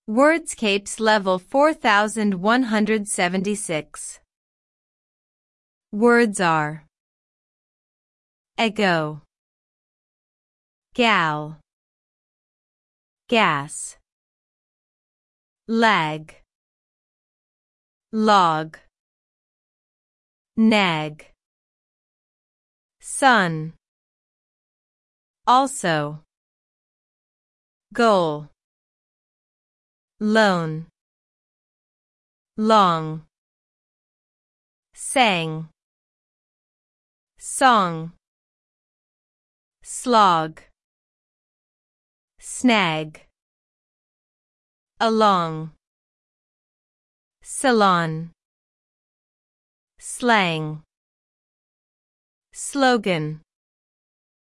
Wordscapes level 4176. Words are ego, gal, gas, lag, log, nag, sun, also, goal, loan, long, sang, song, slog, snag, along, salon, slang, slogan.